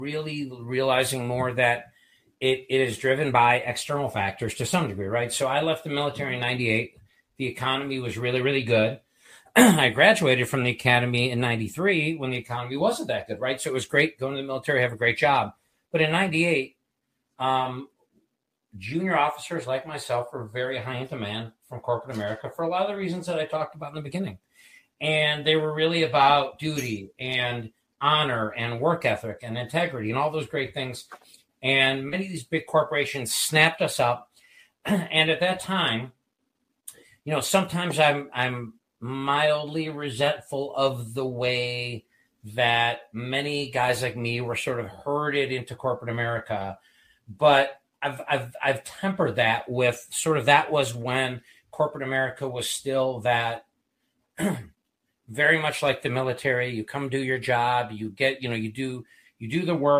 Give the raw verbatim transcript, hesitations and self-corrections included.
really realizing more that it, it is driven by external factors to some degree, right? So I left the military in ninety-eight. The economy was really, really good. I graduated from the academy in ninety-three when the economy wasn't that good, right? So it was great going to the military, have a great job. But in ninety-eight, um, junior officers like myself were very high in demand from corporate America for a lot of the reasons that I talked about in the beginning. And they were really about duty and honor and work ethic and integrity and all those great things. And many of these big corporations snapped us up. And at that time, you know, sometimes I'm I'm mildly resentful of the way that many guys like me were sort of herded into corporate America. But I've I've I've tempered that with sort of that was when corporate America was still that very much like the military. You come do your job, you get, you know, you do you do the work.